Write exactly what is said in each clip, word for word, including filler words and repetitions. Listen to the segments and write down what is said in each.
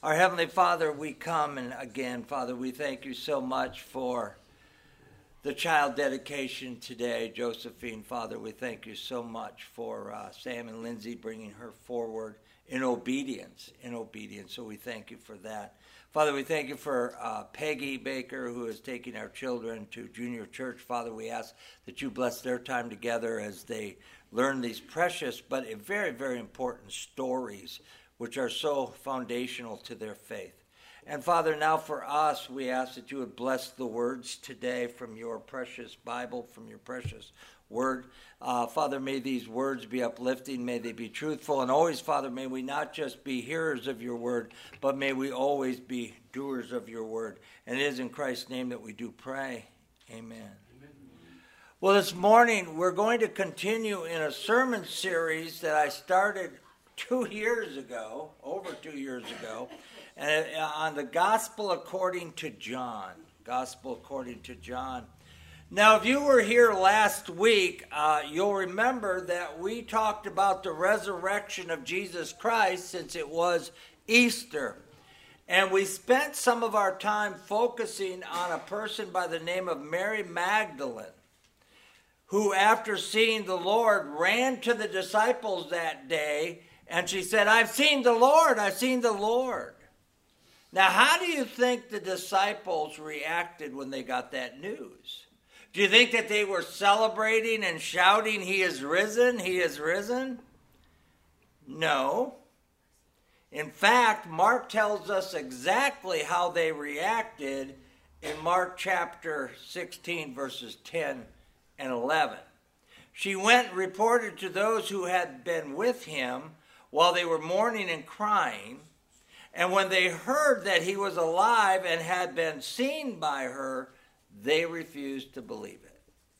Our Heavenly Father, we come, and again, Father, we thank you so much for the child dedication today. Josephine, Father, we thank you so much for uh, Sam and Lindsay bringing her forward in obedience, in obedience. So we thank you for that. Father, we thank you for uh, Peggy Baker, who is taking our children to junior church. Father, we ask that you bless their time together as they learn these precious but very, very important stories, which are so foundational to their faith. And Father, now for us, we ask that you would bless the words today from your precious Bible, from your precious word. Uh, Father, may these words be uplifting, may they be truthful, and always, Father, may we not just be hearers of your word, but may we always be doers of your word. And it is in Christ's name that we do pray. Amen. Amen. Well, this morning, we're going to continue in a sermon series that I started two years ago, over two years ago, and on the Gospel according to John. Gospel according to John. Now, if you were here last week, uh, you'll remember that we talked about the resurrection of Jesus Christ since it was Easter. And we spent some of our time focusing on a person by the name of Mary Magdalene, who, after seeing the Lord, ran to the disciples that day, and she said, "I've seen the Lord, I've seen the Lord." Now, how do you think the disciples reacted when they got that news? Do you think that they were celebrating and shouting, "He is risen, he is risen"? No. In fact, Mark tells us exactly how they reacted in Mark chapter sixteen, verses ten and eleven. She went and reported to those who had been with him while they were mourning and crying. And when they heard that he was alive and had been seen by her, they refused to believe it.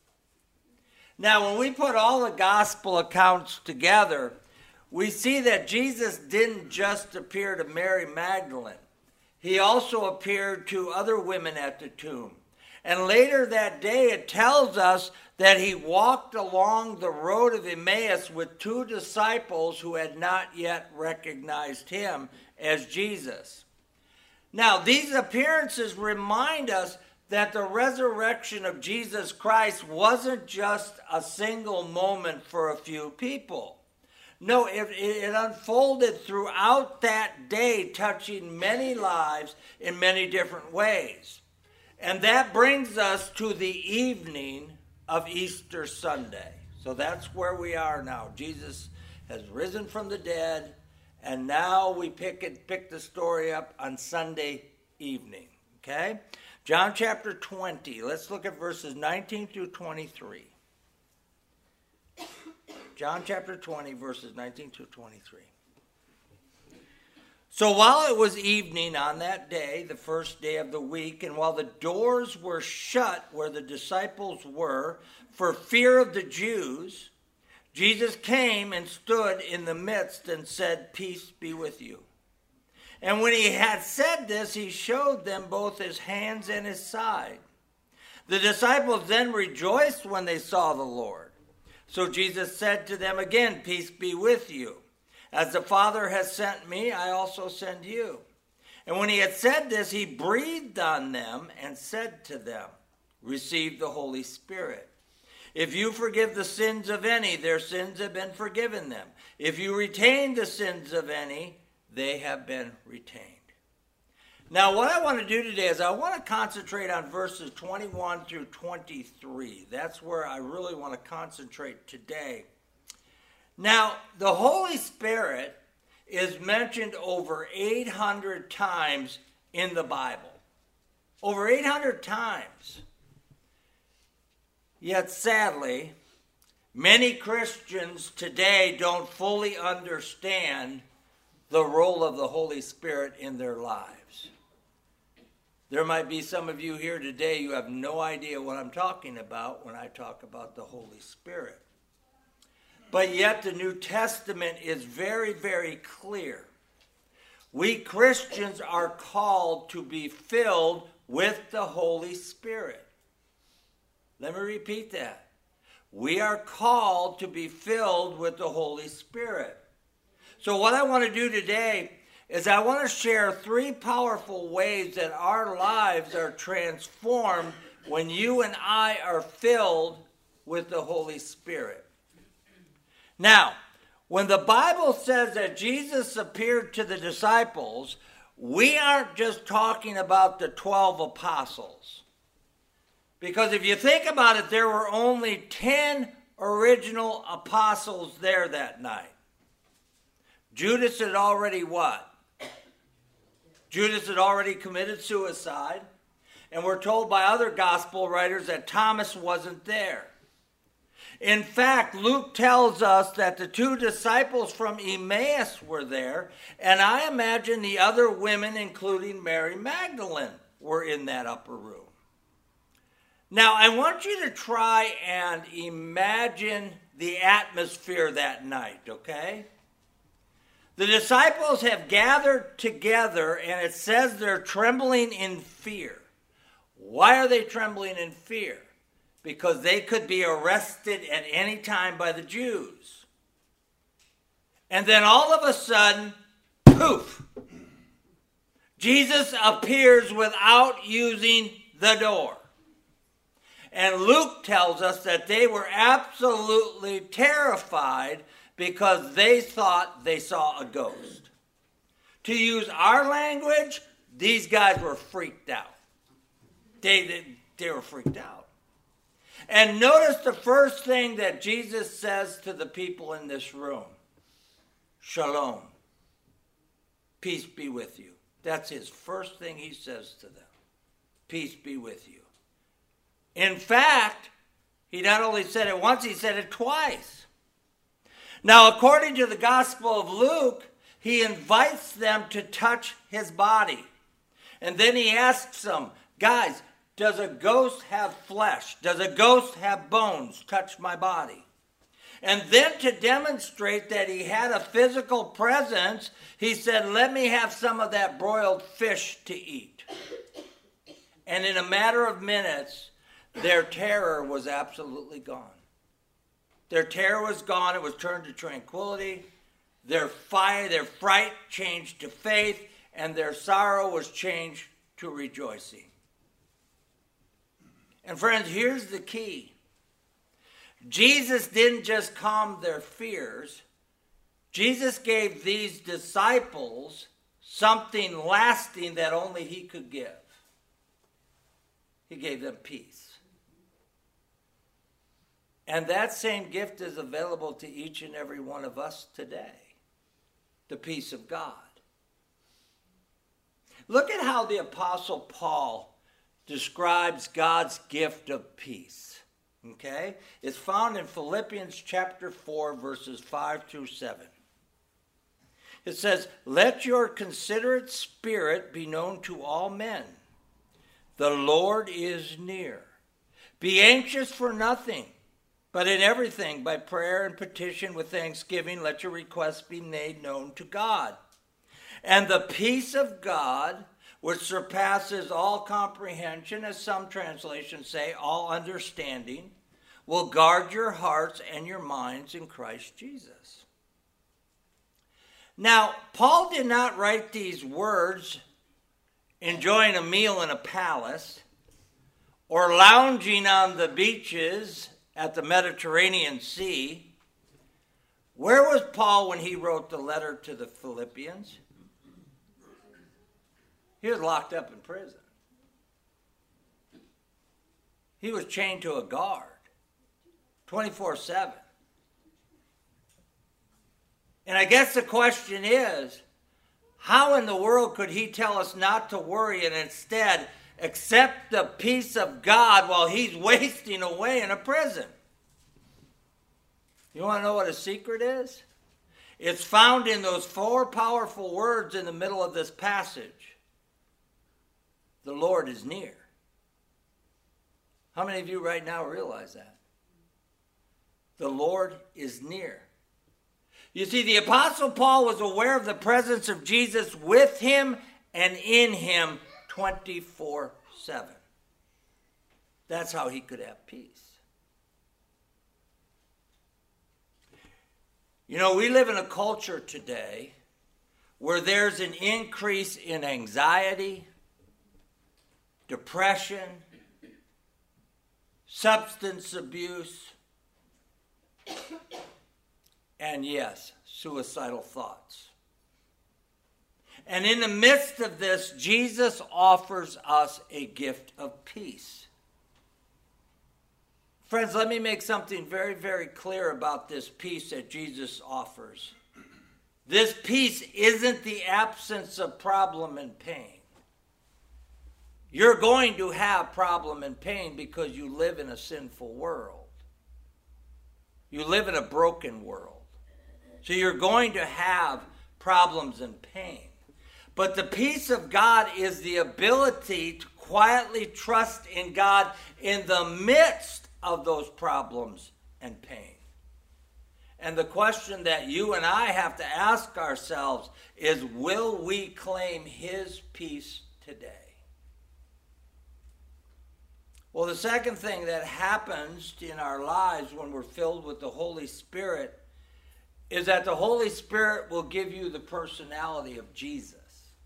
Now, when we put all the gospel accounts together, we see that Jesus didn't just appear to Mary Magdalene. He also appeared to other women at the tomb. And later that day, it tells us that he walked along the road of Emmaus with two disciples who had not yet recognized him as Jesus. Now, these appearances remind us that the resurrection of Jesus Christ wasn't just a single moment for a few people. No, it, it unfolded throughout that day, touching many lives in many different ways. And that brings us to the evening of Easter Sunday. So that's where we are now. Jesus has risen from the dead, and now we pick it, pick the story up on Sunday evening. Okay? John chapter twenty. Let's look at verses nineteen through twenty-three. John chapter twenty, verses nineteen through twenty-three. So while it was evening on that day, the first day of the week, and while the doors were shut where the disciples were for fear of the Jews, Jesus came and stood in the midst and said, "Peace be with you." And when he had said this, he showed them both his hands and his side. The disciples then rejoiced when they saw the Lord. So Jesus said to them again, "Peace be with you. As the Father has sent me, I also send you." And when he had said this, he breathed on them and said to them, "Receive the Holy Spirit. If you forgive the sins of any, their sins have been forgiven them. If you retain the sins of any, they have been retained." Now, what I want to do today is I want to concentrate on verses twenty-one through twenty-three. That's where I really want to concentrate today. Now, the Holy Spirit is mentioned over eight hundred times in the Bible. Over eight hundred times. Yet, sadly, many Christians today don't fully understand the role of the Holy Spirit in their lives. There might be some of you here today, you have no idea what I'm talking about when I talk about the Holy Spirit. But yet the New Testament is very, very clear. We Christians are called to be filled with the Holy Spirit. Let me repeat that. We are called to be filled with the Holy Spirit. So what I want to do today is I want to share three powerful ways that our lives are transformed when you and I are filled with the Holy Spirit. Now, when the Bible says that Jesus appeared to the disciples, we aren't just talking about the twelve apostles. Because if you think about it, there were only ten original apostles there that night. Judas had already what? Judas had already committed suicide. And we're told by other gospel writers that Thomas wasn't there. In fact, Luke tells us that the two disciples from Emmaus were there, and I imagine the other women, including Mary Magdalene, were in that upper room. Now, I want you to try and imagine the atmosphere that night, okay? The disciples have gathered together, and it says they're trembling in fear. Why are they trembling in fear? Because they could be arrested at any time by the Jews. And then all of a sudden, poof, Jesus appears without using the door. And Luke tells us that they were absolutely terrified because they thought they saw a ghost. To use our language, these guys were freaked out. They, they, they were freaked out. And notice the first thing that Jesus says to the people in this room. Shalom. Peace be with you. That's his first thing he says to them. Peace be with you. In fact, he not only said it once, he said it twice. Now, according to the Gospel of Luke, he invites them to touch his body. And then he asks them, guys, does a ghost have flesh? Does a ghost have bones? Touch my body. And then to demonstrate that he had a physical presence, he said, let me have some of that broiled fish to eat. And in a matter of minutes, their terror was absolutely gone. Their terror was gone. It was turned to tranquility. Their fire, their fright changed to faith, and their sorrow was changed to rejoicing. And friends, here's the key. Jesus didn't just calm their fears. Jesus gave these disciples something lasting that only he could give. He gave them peace. And that same gift is available to each and every one of us today. The peace of God. Look at how the Apostle Paul describes God's gift of peace. Okay? It's found in Philippians chapter four, verses five through seven. It says, let your considerate spirit be known to all men. The Lord is near. Be anxious for nothing, but in everything, by prayer and petition with thanksgiving, let your requests be made known to God. And the peace of God, which surpasses all comprehension, as some translations say, all understanding, will guard your hearts and your minds in Christ Jesus. Now, Paul did not write these words enjoying a meal in a palace or lounging on the beaches at the Mediterranean Sea. Where was Paul when he wrote the letter to the Philippians? He was locked up in prison. He was chained to a guard twenty-four seven. And I guess the question is, how in the world could he tell us not to worry and instead accept the peace of God while he's wasting away in a prison? You want to know what a secret is? It's found in those four powerful words in the middle of this passage. The Lord is near. How many of you right now realize that? The Lord is near. You see, the Apostle Paul was aware of the presence of Jesus with him and in him twenty-four seven. That's how he could have peace. You know, we live in a culture today where there's an increase in anxiety, depression, substance abuse, and yes, suicidal thoughts. And in the midst of this, Jesus offers us a gift of peace. Friends, let me make something very, very clear about this peace that Jesus offers. This peace isn't the absence of problem and pain. You're going to have problem and pain because you live in a sinful world. You live in a broken world. So you're going to have problems and pain. But the peace of God is the ability to quietly trust in God in the midst of those problems and pain. And the question that you and I have to ask ourselves is, will we claim his peace today? Well, the second thing that happens in our lives when we're filled with the Holy Spirit is that the Holy Spirit will give you the personality of Jesus.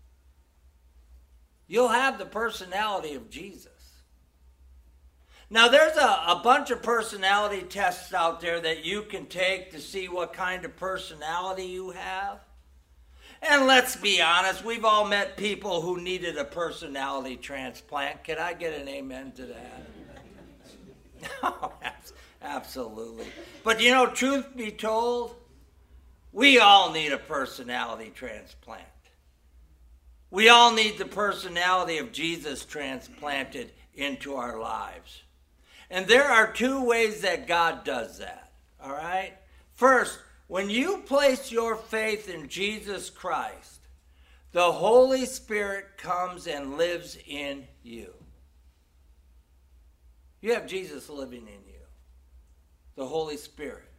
You'll have the personality of Jesus. Now, there's a, a bunch of personality tests out there that you can take to see what kind of personality you have. And let's be honest, we've all met people who needed a personality transplant. Can I get an amen to that? No, absolutely. But you know, truth be told, we all need a personality transplant. We all need the personality of Jesus transplanted into our lives. And there are two ways that God does that, all right? First, when you place your faith in Jesus Christ, the Holy Spirit comes and lives in you. You have Jesus living in you, the Holy Spirit.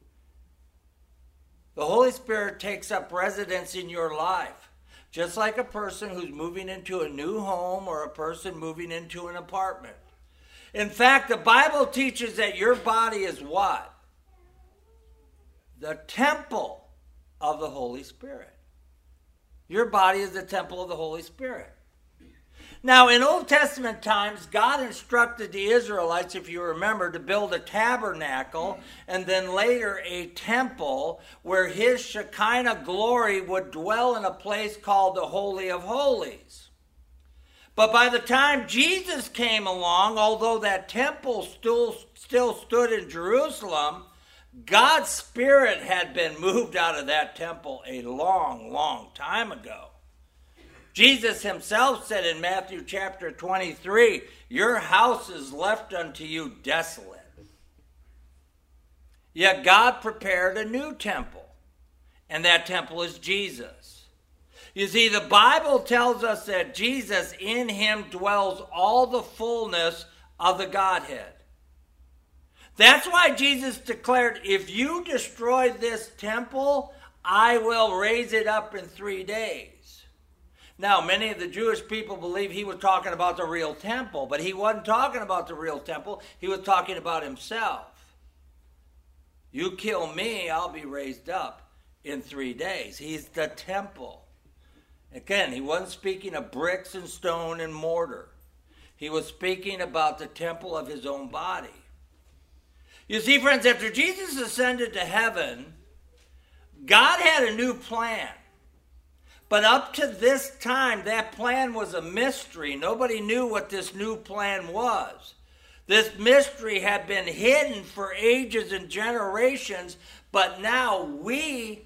The Holy Spirit takes up residence in your life. Just like a person who's moving into a new home or a person moving into an apartment. In fact, the Bible teaches that your body is what? The temple of the Holy Spirit. Your body is the temple of the Holy Spirit. Now, in Old Testament times, God instructed the Israelites, if you remember, to build a tabernacle and then later a temple where his Shekinah glory would dwell in a place called the Holy of Holies. But by the time Jesus came along, although that temple still, still stood in Jerusalem, God's Spirit had been moved out of that temple a long, long time ago. Jesus himself said in Matthew chapter twenty-three, your house is left unto you desolate. Yet God prepared a new temple, and that temple is Jesus. You see, the Bible tells us that Jesus, in him dwells all the fullness of the Godhead. That's why Jesus declared, if you destroy this temple, I will raise it up in three days. Now, many of the Jewish people believe he was talking about the real temple, but he wasn't talking about the real temple. He was talking about himself. You kill me, I'll be raised up in three days. He's the temple. Again, he wasn't speaking of bricks and stone and mortar. He was speaking about the temple of his own body. You see, friends, after Jesus ascended to heaven, God had a new plan. But up to this time, that plan was a mystery. Nobody knew what this new plan was. This mystery had been hidden for ages and generations, but now we,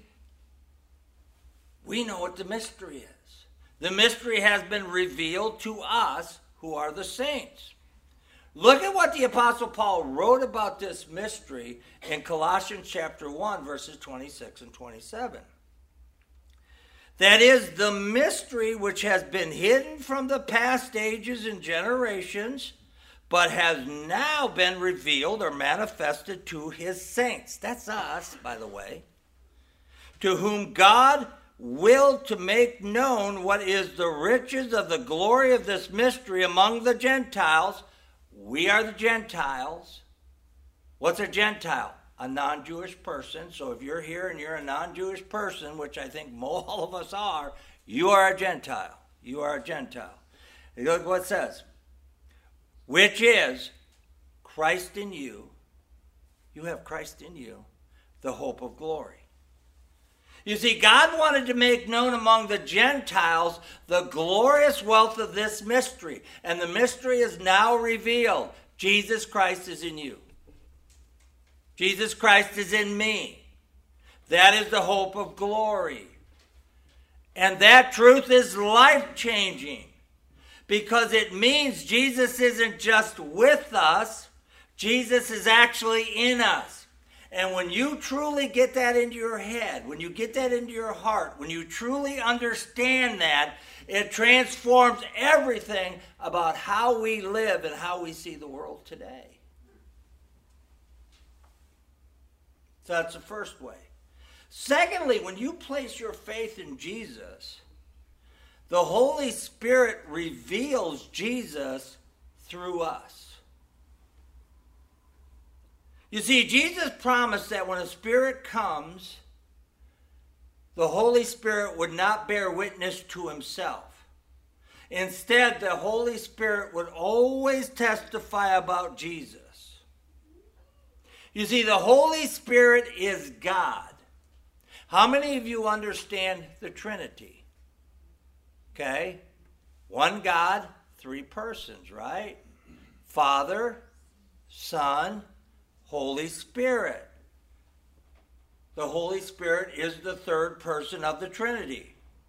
we know what the mystery is. The mystery has been revealed to us who are the saints. Look at what the Apostle Paul wrote about this mystery in Colossians chapter one, verses twenty-six and twenty-seven. That is the mystery which has been hidden from the past ages and generations, but has now been revealed or manifested to his saints. That's us, by the way. To whom God willed to make known what is the riches of the glory of this mystery among the Gentiles. We are the Gentiles. What's a Gentile? a non-Jewish person. So if you're here and you're a non-Jewish person, which I think all of us are, you are a Gentile. You are a Gentile. And look what it says. Which is Christ in you. You have Christ in you, the hope of glory. You see, God wanted to make known among the Gentiles the glorious wealth of this mystery. And the mystery is now revealed. Jesus Christ is in you. Jesus Christ is in me. That is the hope of glory. And that truth is life-changing. Because it means Jesus isn't just with us. Jesus is actually in us. And when you truly get that into your head, when you get that into your heart, when you truly understand that, it transforms everything about how we live and how we see the world today. So that's the first way. Secondly, when you place your faith in Jesus, the Holy Spirit reveals Jesus through us. You see, Jesus promised that when a Spirit comes, the Holy Spirit would not bear witness to himself. Instead, the Holy Spirit would always testify about Jesus. You see, the Holy Spirit is God. How many of you understand the Trinity? Okay? One God, three persons, right? Father, Son, Holy Spirit. The Holy Spirit is the third person of the Trinity.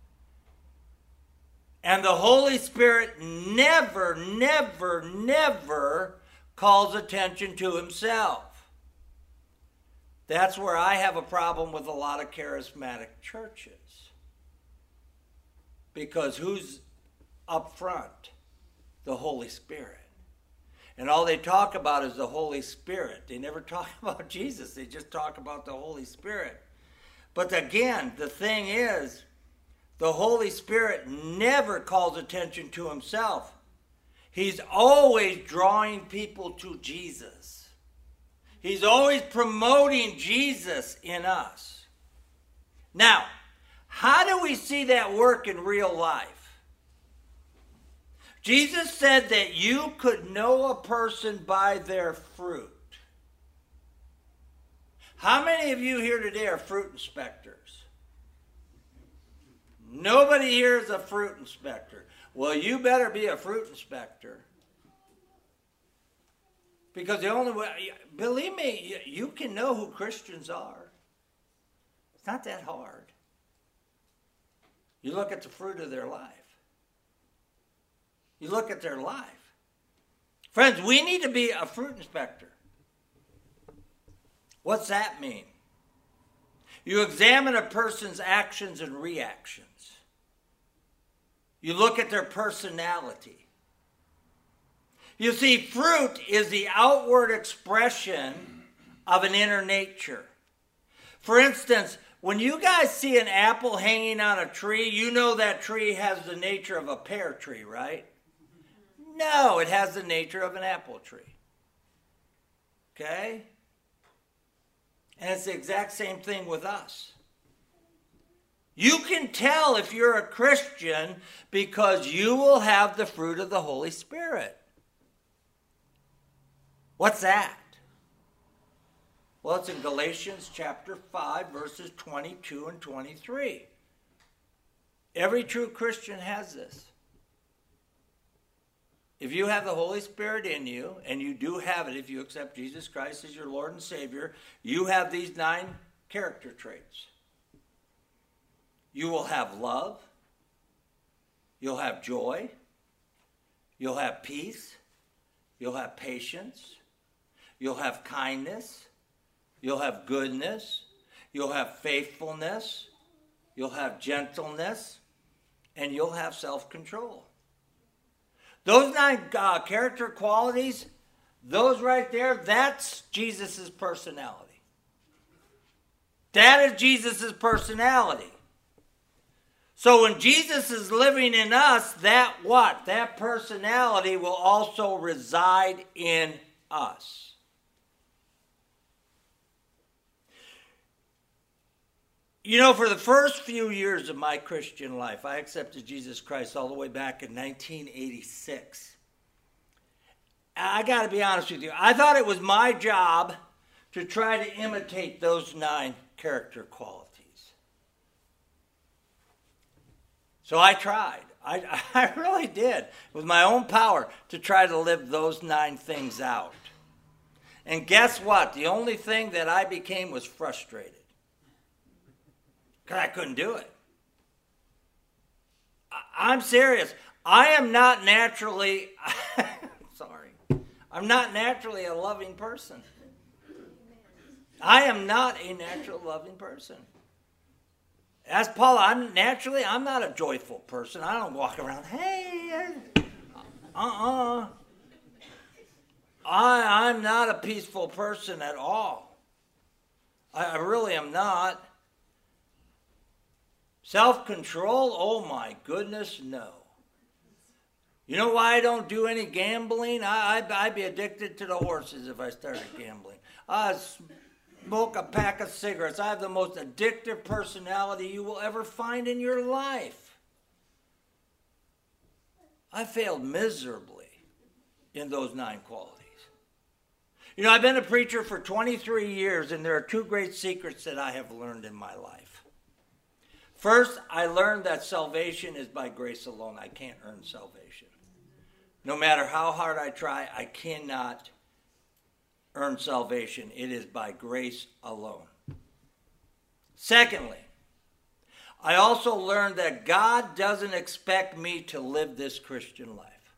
And the Holy Spirit never, never, never calls attention to himself. That's where I have a problem with a lot of charismatic churches. Because who's up front? The Holy Spirit. And all they talk about is the Holy Spirit. They never talk about Jesus. They just talk about the Holy Spirit. But again, the thing is, the Holy Spirit never calls attention to himself. He's always drawing people to Jesus. He's always promoting Jesus in us. Now, how do we see that work in real life? Jesus said that you could know a person by their fruit. How many of you here today are fruit inspectors? Nobody here is a fruit inspector. Well, you better be a fruit inspector. Because the only way, believe me, you can know who Christians are. It's not that hard. You look at the fruit of their life. You look at their life. Friends, we need to be a fruit inspector. What's that mean? You examine a person's actions and reactions. You look at their personality. You see, fruit is the outward expression of an inner nature. For instance, when you guys see an apple hanging on a tree, you know that tree has the nature of a pear tree, right? No, it has the nature of an apple tree. Okay? And it's the exact same thing with us. You can tell if you're a Christian because you will have the fruit of the Holy Spirit. What's that? Well, it's in Galatians chapter five, verses twenty-two and twenty-three. Every true Christian has this. If you have the Holy Spirit in you, and you do have it if you accept Jesus Christ as your Lord and Savior, you have these nine character traits. You will have love. You'll have joy. You'll have peace. You'll have patience. You'll have kindness. You'll have goodness. You'll have faithfulness. You'll have gentleness. And you'll have self-control. Those nine uh, character qualities, those right there, that's Jesus' personality. That is Jesus' personality. So when Jesus is living in us, that what? That personality will also reside in us. You know, for the first few years of my Christian life, I accepted Jesus Christ all the way back in nineteen eighty-six. I got to be honest with you. I thought it was my job to try to imitate those nine character qualities. So I tried. I, I really did, with my own power, to try to live those nine things out. And guess what? The only thing that I became was frustrated. Because I couldn't do it. I, I'm serious. I am not naturally, sorry, I'm not naturally a loving person. I am not a natural loving person. As Paula, I'm naturally, I'm not a joyful person. I don't walk around, hey, uh-uh. I, I'm not a peaceful person at all. I, I really am not. Self-control, oh my goodness, no. You know why I don't do any gambling? I, I'd, I'd be addicted to the horses if I started gambling. I smoke a pack of cigarettes. I have the most addictive personality you will ever find in your life. I failed miserably in those nine qualities. You know, I've been a preacher for twenty-three years, and there are two great secrets that I have learned in my life. First, I learned that salvation is by grace alone. I can't earn salvation. No matter how hard I try, I cannot earn salvation. It is by grace alone. Secondly, I also learned that God doesn't expect me to live this Christian life.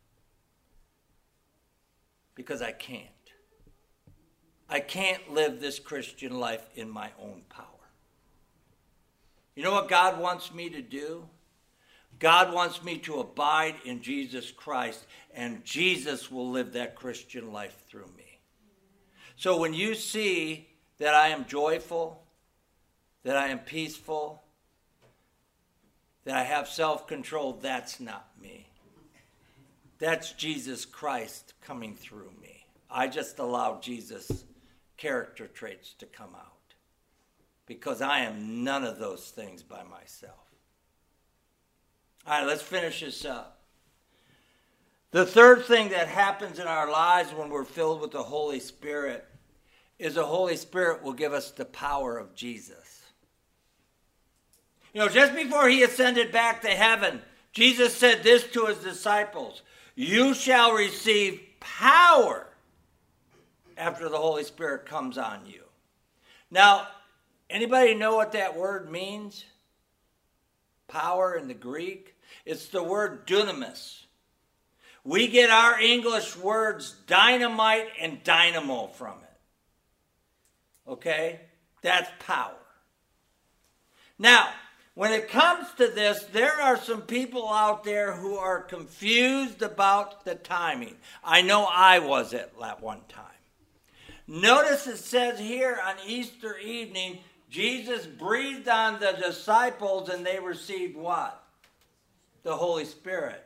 Because I can't. I can't live this Christian life in my own power. You know what God wants me to do? God wants me to abide in Jesus Christ, and Jesus will live that Christian life through me. So when you see that I am joyful, that I am peaceful, that I have self-control, that's not me. That's Jesus Christ coming through me. I just allow Jesus' character traits to come out. Because I am none of those things by myself. All right, let's finish this up. The third thing that happens in our lives when we're filled with the Holy Spirit is the Holy Spirit will give us the power of Jesus. You know, just before he ascended back to heaven, Jesus said this to his disciples, "You shall receive power after the Holy Spirit comes on you." Now, anybody know what that word means? Power in the Greek? It's the word dunamis. We get our English words dynamite and dynamo from it. Okay? That's power. Now, when it comes to this, there are some people out there who are confused about the timing. I know I was at one time. Notice it says here on Easter evening, Jesus breathed on the disciples and they received what? The Holy Spirit.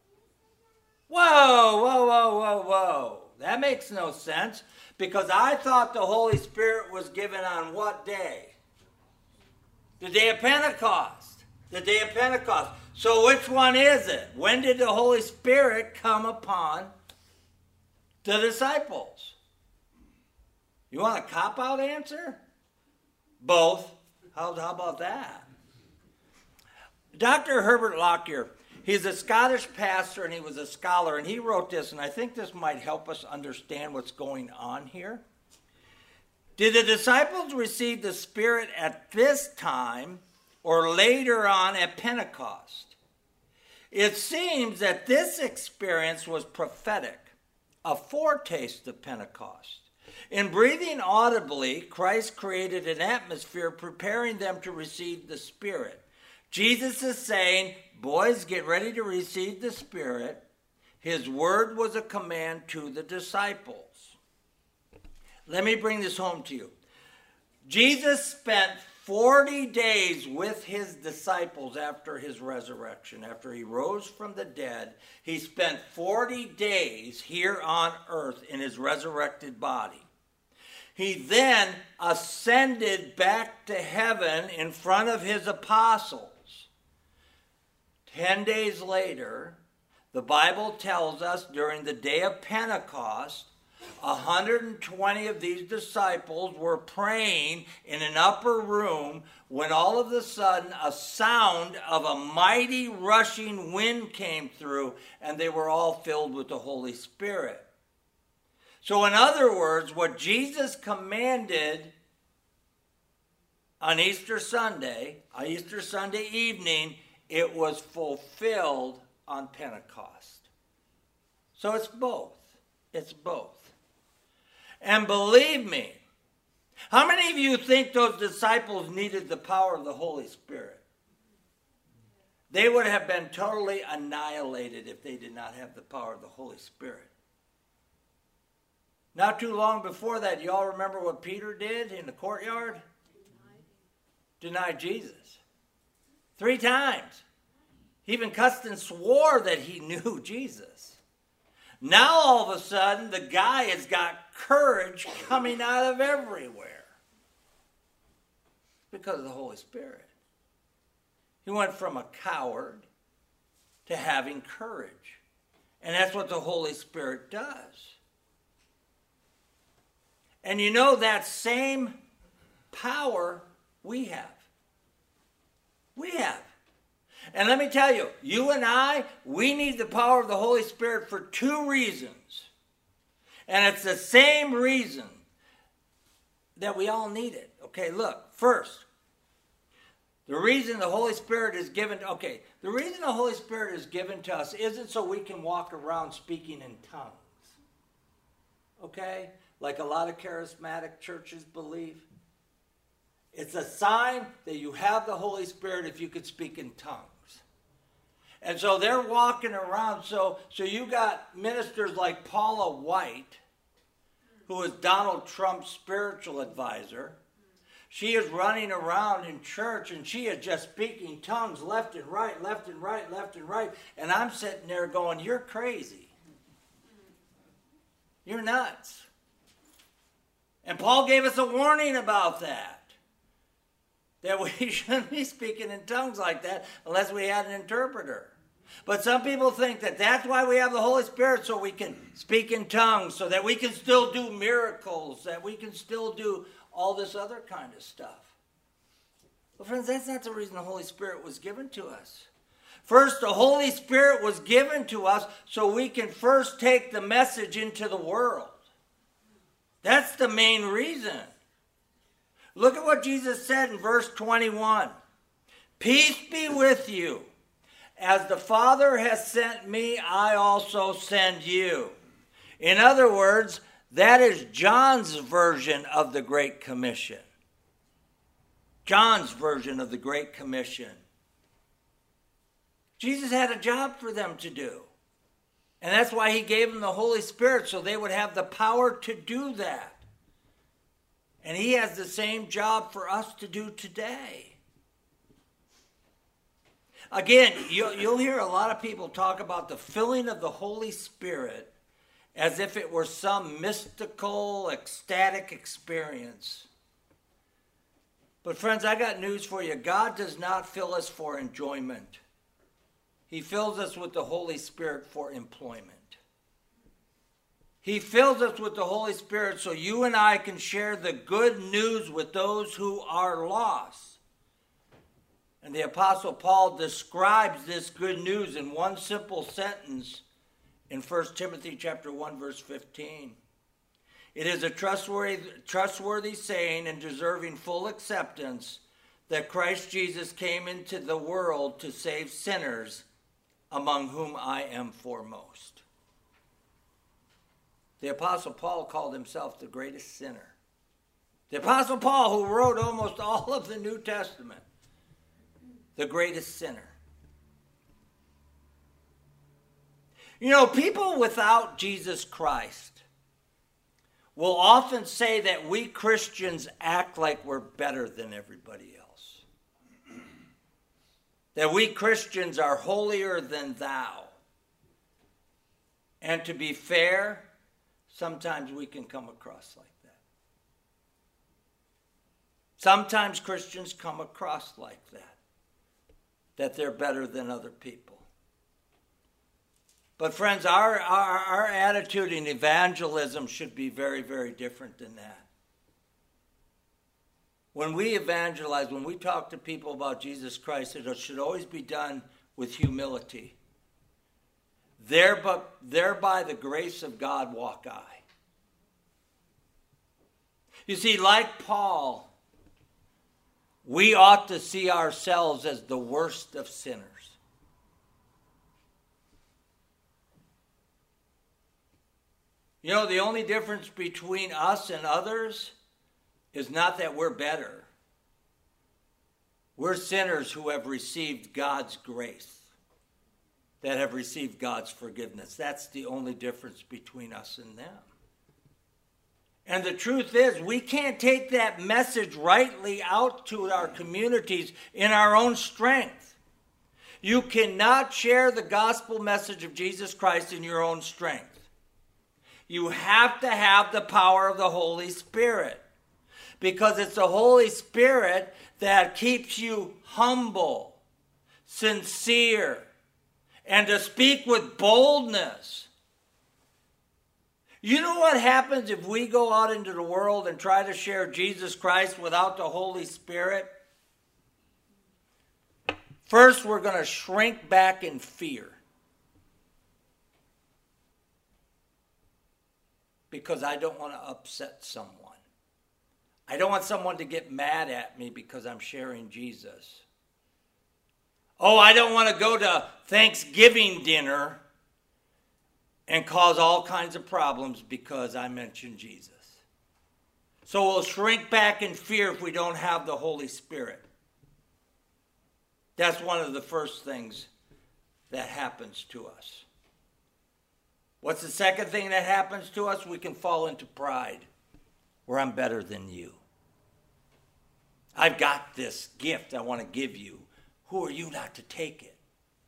Whoa, whoa, whoa, whoa, whoa. That makes no sense because I thought the Holy Spirit was given on what day? The day of Pentecost. The day of Pentecost. So which one is it? When did the Holy Spirit come upon the disciples? You want a cop-out answer? Both. How, how about that? Doctor Herbert Lockyer, he's a Scottish pastor and he was a scholar, and he wrote this, and I think this might help us understand what's going on here. Did the disciples receive the Spirit at this time or later on at Pentecost? It seems that this experience was prophetic, a foretaste of Pentecost. In breathing audibly, Christ created an atmosphere preparing them to receive the Spirit. Jesus is saying, boys, get ready to receive the Spirit. His word was a command to the disciples. Let me bring this home to you. Jesus spent forty days with his disciples after his resurrection. After he rose from the dead, he spent forty days here on earth in his resurrected body. He then ascended back to heaven in front of his apostles. Ten days later, the Bible tells us during the day of Pentecost, one hundred twenty of these disciples were praying in an upper room when all of a sudden a sound of a mighty rushing wind came through, and they were all filled with the Holy Spirit. So in other words, what Jesus commanded on Easter Sunday, on Easter Sunday evening, it was fulfilled on Pentecost. So it's both. It's both. And believe me, how many of you think those disciples needed the power of the Holy Spirit? They would have been totally annihilated if they did not have the power of the Holy Spirit. Not too long before that, you all remember what Peter did in the courtyard? Denied Jesus. Three times. He even cussed and swore that he knew Jesus. Now all of a sudden, the guy has got courage coming out of everywhere. Because of the Holy Spirit. He went from a coward to having courage. And that's what the Holy Spirit does. And you know that same power we have. We have. And let me tell you, you and I, we need the power of the Holy Spirit for two reasons. And it's the same reason that we all need it. Okay, look, first, the reason the Holy Spirit is given, okay, the reason the Holy Spirit is given to us isn't so we can walk around speaking in tongues. Okay? Like a lot of charismatic churches believe. It's a sign that you have the Holy Spirit if you could speak in tongues. And so they're walking around. So, so you got ministers like Paula White, who is Donald Trump's spiritual advisor. She is running around in church and she is just speaking tongues left and right, left and right, left and right. And I'm sitting there going, you're crazy. You're nuts. And Paul gave us a warning about that. That we shouldn't be speaking in tongues like that unless we had an interpreter. But some people think that that's why we have the Holy Spirit, so we can speak in tongues, so that we can still do miracles, that we can still do all this other kind of stuff. Well, friends, that's not the reason the Holy Spirit was given to us. First, the Holy Spirit was given to us so we can first take the message into the world. That's the main reason. Look at what Jesus said in verse twenty-one. Peace be with you. As the Father has sent me, I also send you. In other words, that is John's version of the Great Commission. John's version of the Great Commission. Jesus had a job for them to do. And that's why he gave them the Holy Spirit, so they would have the power to do that. And he has the same job for us to do today. Again, you'll, you'll hear a lot of people talk about the filling of the Holy Spirit as if it were some mystical, ecstatic experience. But friends, I got news for you. God does not fill us for enjoyment. He fills us with the Holy Spirit for employment. He fills us with the Holy Spirit so you and I can share the good news with those who are lost. And the Apostle Paul describes this good news in one simple sentence in First Timothy chapter one, verse fifteen. It is a trustworthy, trustworthy saying and deserving full acceptance that Christ Jesus came into the world to save sinners, among whom I am foremost. The Apostle Paul called himself the greatest sinner. The Apostle Paul, who wrote almost all of the New Testament, the greatest sinner. You know, people without Jesus Christ will often say that we Christians act like we're better than everybody else. That we Christians are holier than thou. And to be fair, sometimes we can come across like that. Sometimes Christians come across like that, that they're better than other people. But friends, our, our, our attitude in evangelism should be very, very different than that. When we evangelize, when we talk to people about Jesus Christ, it should always be done with humility. Thereby, thereby the grace of God walk I. You see, like Paul, we ought to see ourselves as the worst of sinners. You know, the only difference between us and others is not that we're better. We're sinners who have received God's grace, that have received God's forgiveness. That's the only difference between us and them. And the truth is, we can't take that message rightly out to our communities in our own strength. You cannot share the gospel message of Jesus Christ in your own strength. You have to have the power of the Holy Spirit, because it's the Holy Spirit that keeps you humble, sincere, and to speak with boldness. You know what happens if we go out into the world and try to share Jesus Christ without the Holy Spirit? First, we're going to shrink back in fear. Because I don't want to upset someone. I don't want someone to get mad at me because I'm sharing Jesus. Oh, I don't want to go to Thanksgiving dinner and cause all kinds of problems because I mentioned Jesus. So we'll shrink back in fear if we don't have the Holy Spirit. That's one of the first things that happens to us. What's the second thing that happens to us? We can fall into pride, where I'm better than you. I've got this gift I want to give you. Who are you not to take it?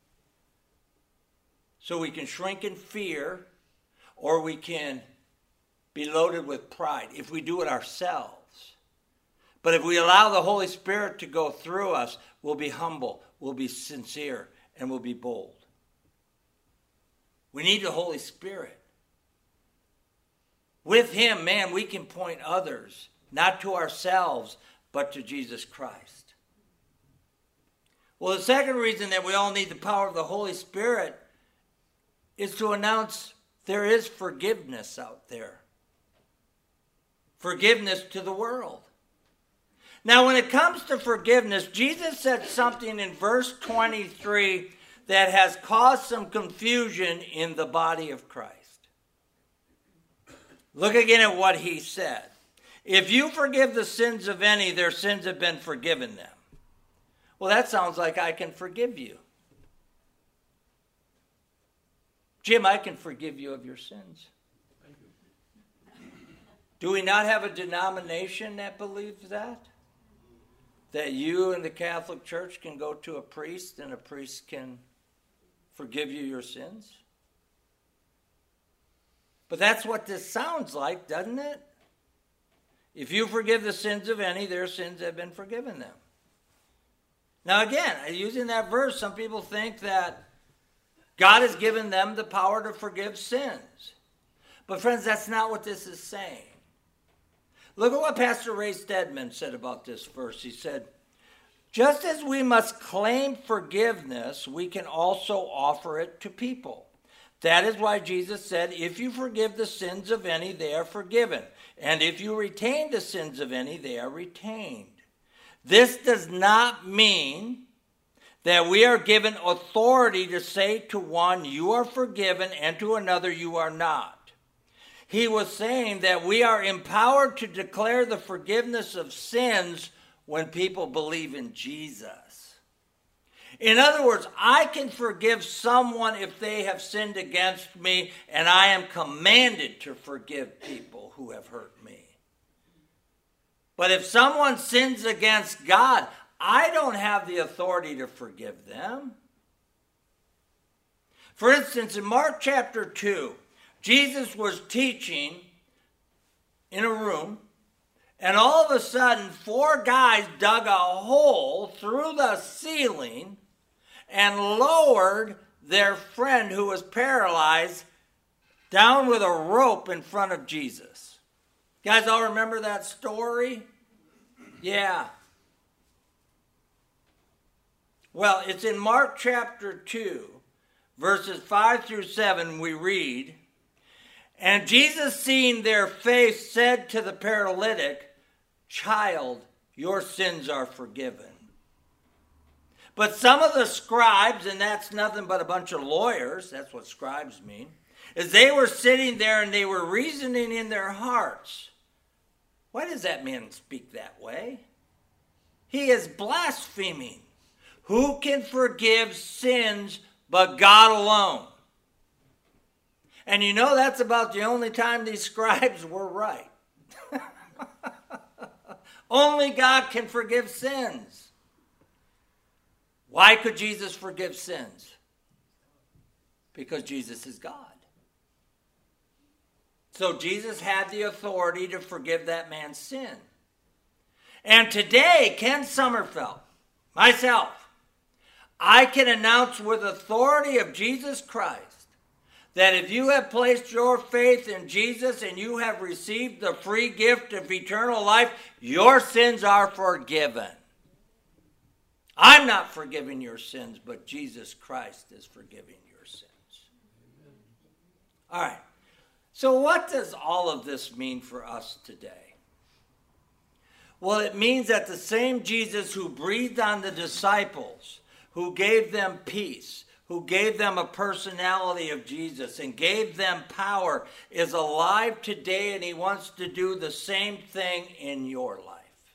So we can shrink in fear, or we can be loaded with pride if we do it ourselves. But if we allow the Holy Spirit to go through us, we'll be humble, we'll be sincere, and we'll be bold. We need the Holy Spirit. With him, man, we can point others, not to ourselves, but to Jesus Christ. Well, the second reason that we all need the power of the Holy Spirit is to announce there is forgiveness out there. Forgiveness to the world. Now, when it comes to forgiveness, Jesus said something in verse twenty-three that has caused some confusion in the body of Christ. Look again at what he said. If you forgive the sins of any, their sins have been forgiven them. Well, that sounds like I can forgive you. Jim, I can forgive you of your sins. Do we not have a denomination that believes that? That you in the Catholic Church can go to a priest and a priest can forgive you your sins? But that's what this sounds like, doesn't it? If you forgive the sins of any, their sins have been forgiven them. Now again, using that verse, some people think that God has given them the power to forgive sins. But friends, that's not what this is saying. Look at what Pastor Ray Stedman said about this verse. He said, just as we must claim forgiveness, we can also offer it to people. That is why Jesus said, if you forgive the sins of any, they are forgiven. And if you retain the sins of any, they are retained. This does not mean that we are given authority to say to one, you are forgiven, and to another, you are not. He was saying that we are empowered to declare the forgiveness of sins when people believe in Jesus. In other words, I can forgive someone if they have sinned against me, and I am commanded to forgive people who have hurt me. But if someone sins against God, I don't have the authority to forgive them. For instance, in Mark chapter two, Jesus was teaching in a room, And all of a sudden, four guys dug a hole through the ceiling and lowered their friend who was paralyzed down with a rope in front of Jesus. You guys all remember that story? Yeah. Well, it's in Mark chapter two, verses five through seven, we read, "And Jesus, seeing their faith, said to the paralytic, 'Child, your sins are forgiven.' But some of the scribes," and that's nothing but a bunch of lawyers, that's what scribes mean, "as they were sitting there and they were reasoning in their hearts, 'Why does that man speak that way? He is blaspheming. Who can forgive sins but God alone?'" And you know that's about the only time these scribes were right. Only God can forgive sins. Why could Jesus forgive sins? Because Jesus is God. So Jesus had the authority to forgive that man's sin. And today, Ken Sommerfeld, myself, I can announce with authority of Jesus Christ that if you have placed your faith in Jesus and you have received the free gift of eternal life, your sins are forgiven. I'm not forgiving your sins, but Jesus Christ is forgiving your sins. All right. So what does all of this mean for us today? Well, it means that the same Jesus who breathed on the disciples, who gave them peace, who gave them a personality of Jesus and gave them power, is alive today, and he wants to do the same thing in your life.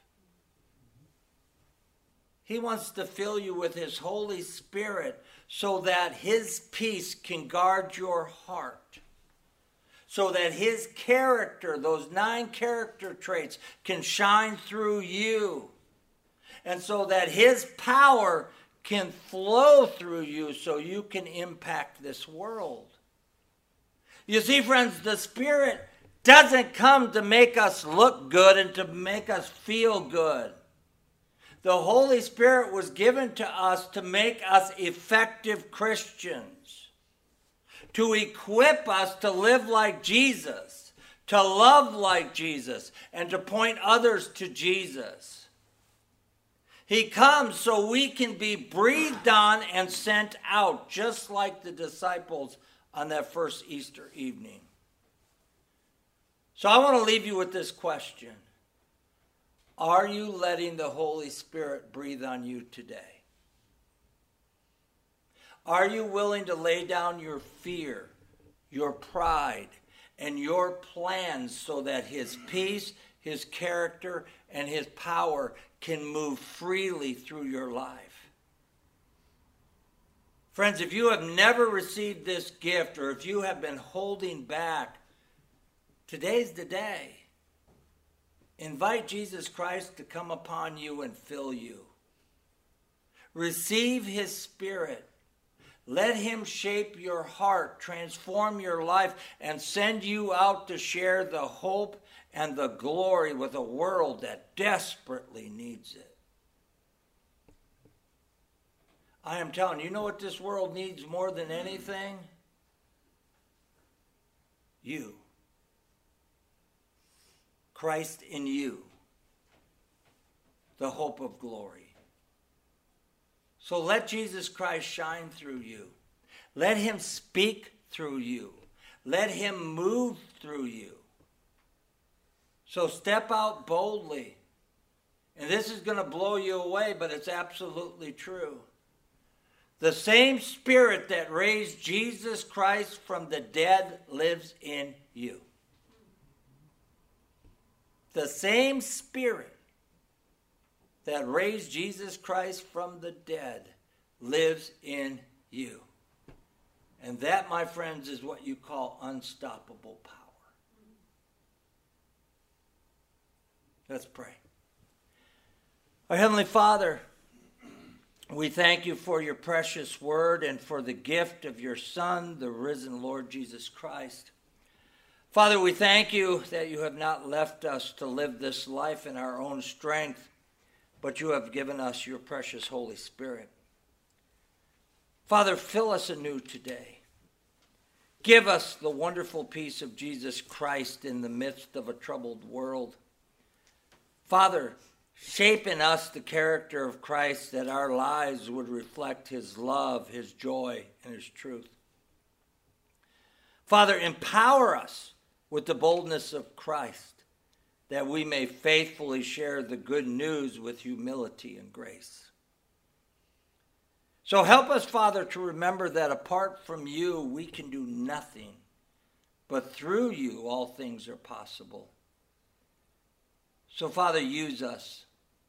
He wants to fill you with his Holy Spirit so that his peace can guard your heart, so that his character, those nine character traits, can shine through you, and so that his power can flow through you so you can impact this world. You see, friends, the Spirit doesn't come to make us look good and to make us feel good. The Holy Spirit was given to us to make us effective Christians, to equip us to live like Jesus, to love like Jesus, and to point others to Jesus. He comes so we can be breathed on and sent out, just like the disciples on that first Easter evening. So I want to leave you with this question. Are you letting the Holy Spirit breathe on you today? Are you willing to lay down your fear, your pride, and your plans so that his peace, his character, and his power can move freely through your life? Friends, if you have never received this gift, or if you have been holding back, today's the day. Invite Jesus Christ to come upon you and fill you. Receive his Spirit. Let him shape your heart, transform your life, and send you out to share the hope and the glory with a world that desperately needs it. I am telling you, you know what this world needs more than anything? You. Christ in you, the hope of glory. So let Jesus Christ shine through you. Let him speak through you. Let him move through you. So step out boldly. And this is going to blow you away, but it's absolutely true. The same Spirit that raised Jesus Christ from the dead lives in you. The same Spirit that raised Jesus Christ from the dead lives in you. And that, my friends, is what you call unstoppable power. Let's pray. Our Heavenly Father, we thank you for your precious word and for the gift of your Son, the risen Lord Jesus Christ. Father, we thank you that you have not left us to live this life in our own strength, but you have given us your precious Holy Spirit. Father, fill us anew today. Give us the wonderful peace of Jesus Christ in the midst of a troubled world. Father, shape in us the character of Christ that our lives would reflect his love, his joy, and his truth. Father, empower us with the boldness of Christ, that we may faithfully share the good news with humility and grace. So help us, Father, to remember that apart from you, we can do nothing, but through you, all things are possible. So, Father, use us.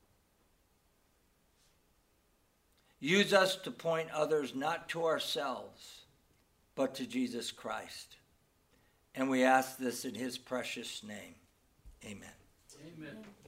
Use us to point others not to ourselves, but to Jesus Christ. And we ask this in his precious name. Amen. Amen.